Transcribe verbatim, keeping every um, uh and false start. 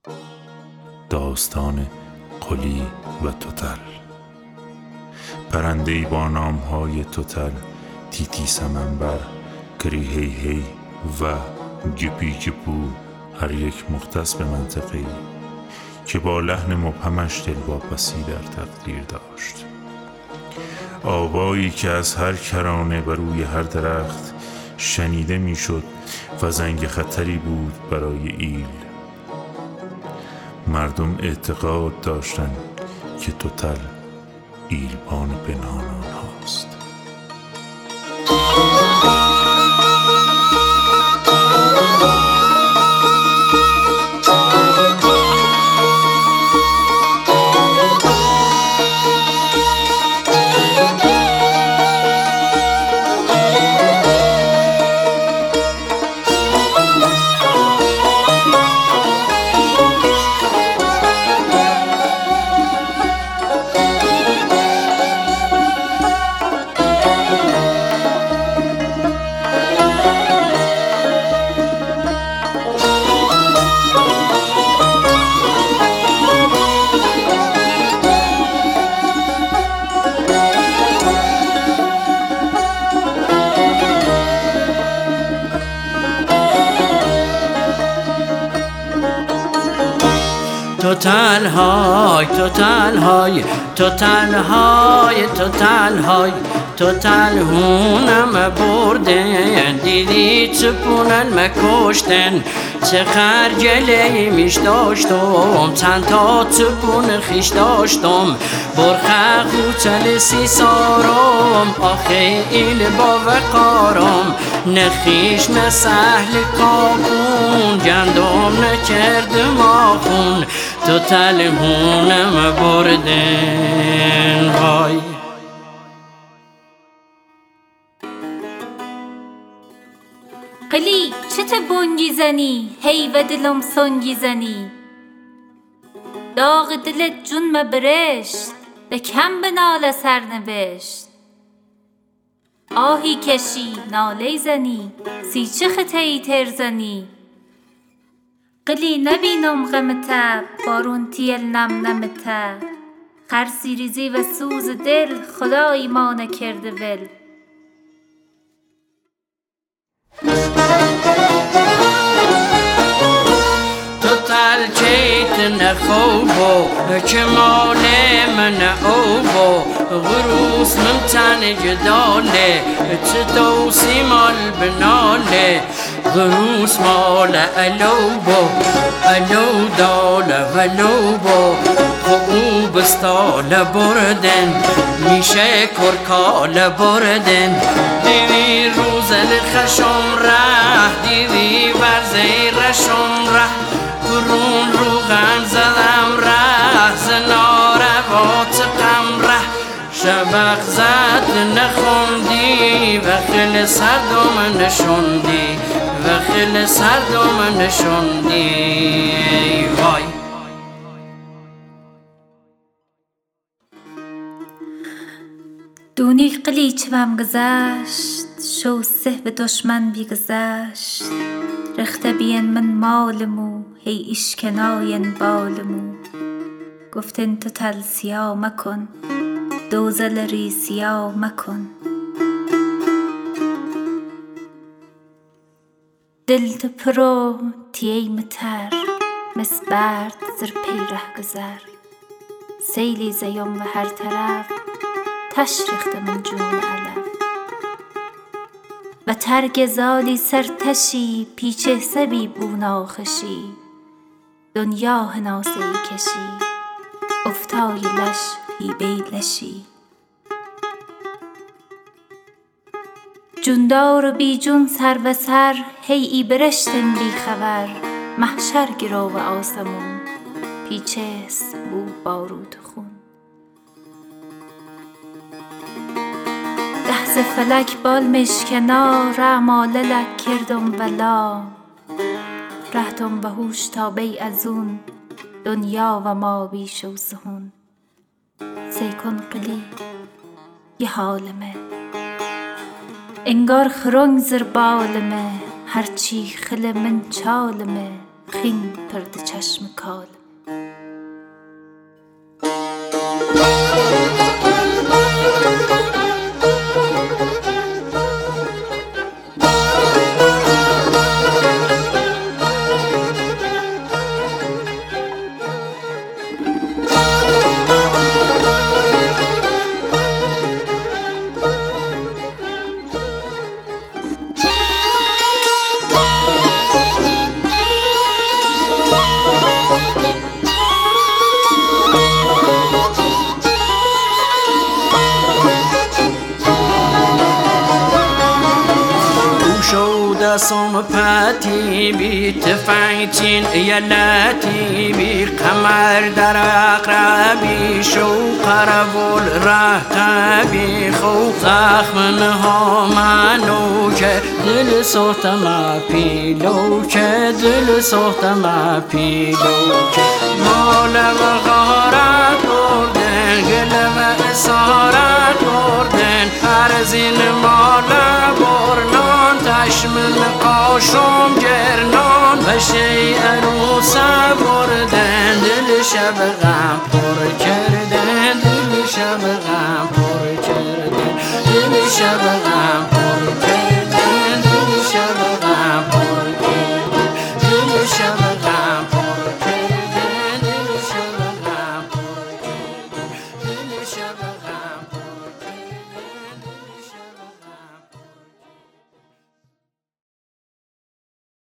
داستان قلی و توتل. پرنده‌ای با نام‌های توتل، تیتی سمنبر، کری هی هی و گپی گپو، هر یک مختص به منطقه‌ای که با لحن مبهمش دلواپسی در تقدیر داشت. آوایی که از هر کرانه و روی هر درخت شنیده میشد و زنگ خطری بود برای ایل. مردم اعتقاد داشتند که توتل ایلبان پنهان آنهاست. توتل های توتل های توتل های توتل های توتل هونم بردن، دیدی چپونن مکشتن، چه خرجله میش داشتم، چند تا چپون خیش داشتم، برخه خوچل سی سارم، آخه ایل با وقارم، نخیش مسهل کابون، گندم نکردم آخون، توتل هونم بردن. های قلی چه ته بونگی زنی، هی و دلم سنگی زنی، داغ دلت جون مبرشت، به کم به ناله سرنوشت، آهی کشی ناله زنی، سی چه خطهی تر زنی، قلی نبینم غمته، بارون تیل نم نمته، خرسی ریزی و سوز دل، خدایی ما نکرده ول. توتل چیت نخوبو که مال من اوبو، غروس من تن جداله، چه دوسی مال بناله، غروس مال الوبو الو داله ولوبو، خوب استال بردن میشه کرکال بردن، دیوی روزل خشم ره، دیوی ورزه رشم ره، برون رو غم زدم ره، زناروات غم ره، شبق زد نخوندی و خیل سردم نشوندی و خیل سردم نشوندی. وای دونی قلی چوام گذشت، شو سه به دشمن بیگذشت، رخته بین من مالمو، هی اشکناین بالمو، گفتن توتل سیا مکن، دوزل ری سیا مکن، دل تو پرو تیی متر، مس برد زر پیره گذر، سیلی زیم و هر طرف، تشریخت من جون علف، و ترگ زالی سرتشی، پیچه سبی بوناخشی، دنیا هناسه ای کشی، افتای لش هی بیلشی، جوندار و بی جون سر و سر، هی ای برشتن بی خبر، محشر گرو و آسمون، پیچست بو بارود خون، دهز فلک بال مشکنا، رعماله لک کردم بلا، رهتم به هوش تا بی ازون، دنیا و ما بیش و سهون، سیکن قلی یه حالمه، انگار خرنگ زر بالمه، هرچی خل من چالمه، خین پرده چشم کال. دسم پتی بی تفنگچین یلتی بی قمر در اقربی شو قربول رهتبی خو زخم نها منو که دل سوتم پیلو که دل سوتم پیلو که مال و غارت بردن گل و اسارت بردن هر زین مال برنان تشمن قاشم گرنان بشه عروس بردن دل شب غم پر کردن دل شب غم پر کردن دل شب غم